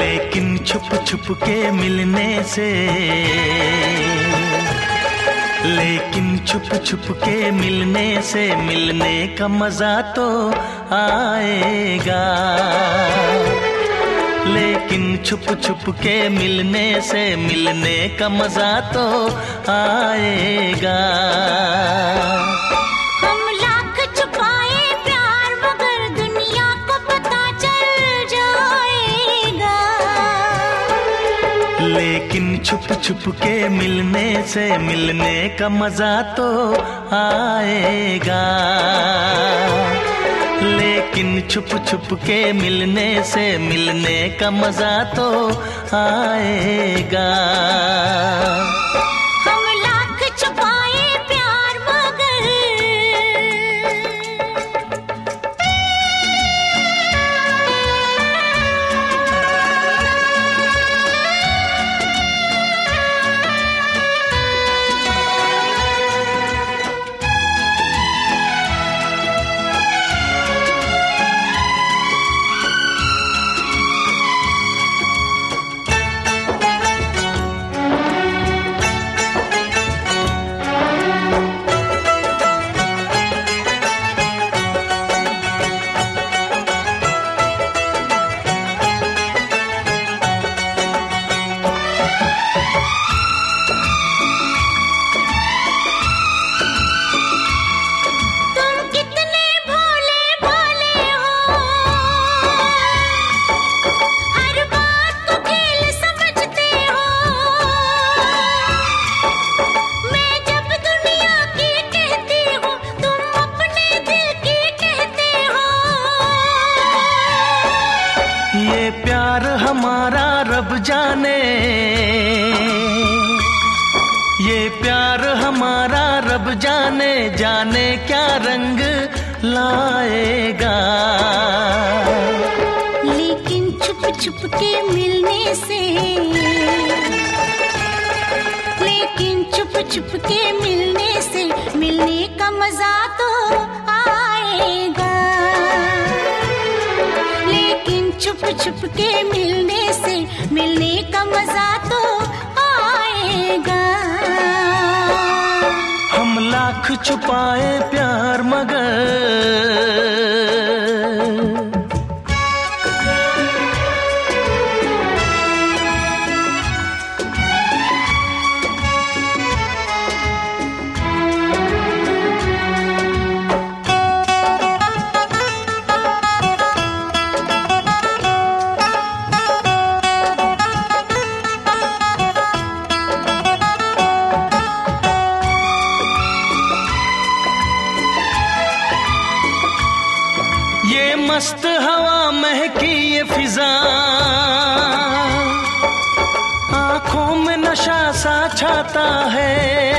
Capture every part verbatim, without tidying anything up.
लेकिन छुप छुप के मिलने से, लेकिन छुप छुप के मिलने से मिलने का मजा तो आएगा। लेकिन छुप छुप के मिलने से मिलने का मजा तो आएगा। हम लाख छुपाए प्यार मगर दुनिया को पता चल जाएगा। लेकिन छुप छुप के मिलने से मिलने का मजा तो आएगा। लेकिन छुप छुप के मिलने से मिलने का मजा तो आएगा। हम लाख छुपाए प्यार मगर प्यार हमारा रब जाने, ये प्यार हमारा रब जाने, जाने क्या रंग लाएगा। लेकिन छुप छुप के मिलने से, लेकिन छुप छुप के मिलने से मिलने का मजा तो आएगा। लेकिन छुप छुप के मिलने से मिलने का मजा तो आएगा। हम लाख छुपाए प्यार मगर ये मस्त हवा महकी ये फिजा, आंखों में नशा सा छाता है।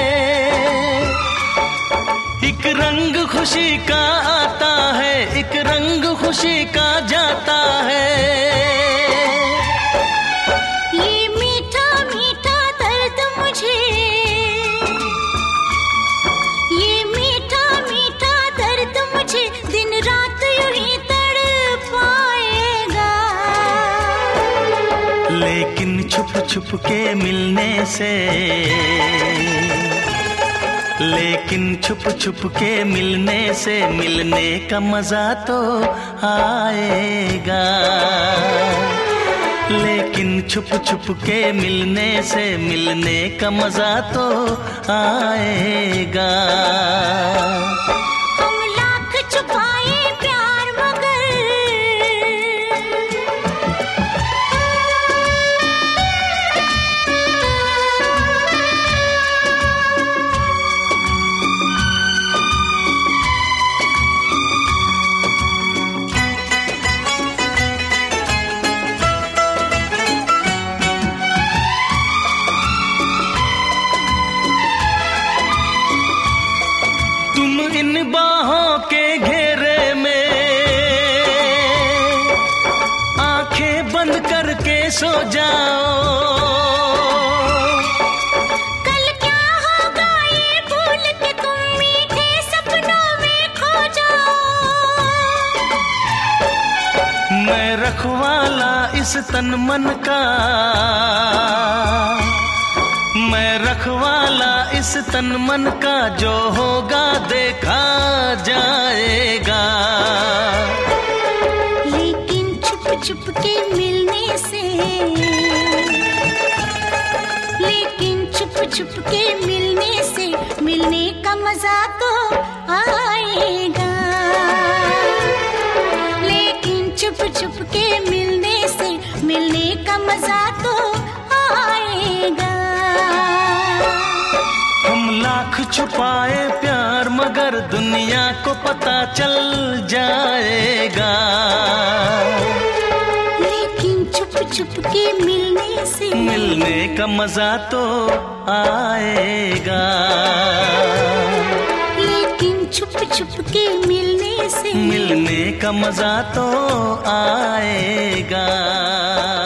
एक रंग खुशी का आता है, एक रंग खुशी का जाता है। ये मीठा मीठा दर्द मुझे, ये मीठा मीठा दर्द मुझे दिन रात यूं ही तड़पाएगा। लेकिन छुप छुप के मिलने से, लेकिन छुप छुप के मिलने से मिलने का मजा तो आएगा। लेकिन छुप छुप के मिलने से मिलने का मजा तो आएगा। हम लाख छुपाए प्यार मगर इन बाहों के घेरे में आंखें बंद करके सो जाओ। कल क्या होगा ये भूल के तुम मीठे सपनों में खो जाओ। मैं रख रखवाला इस तन मन का, मैं रखवाला इस तन मन का, जो होगा देखा जाएगा। लेकिन छुप छुप के मिलने से, लेकिन छुप छुप के मिलने से मिलने का मजा तो आएगा। लेकिन छुप छुप के मिलने से मिलने का मजा तो आएगा। हम लाख छुपाए प्यार मगर दुनिया को पता चल जाएगा। लेकिन छुप छुप के मिलने से मिलने का मजा तो आएगा। लेकिन छुप छुप के मिलने से मिलने का मजा तो आएगा।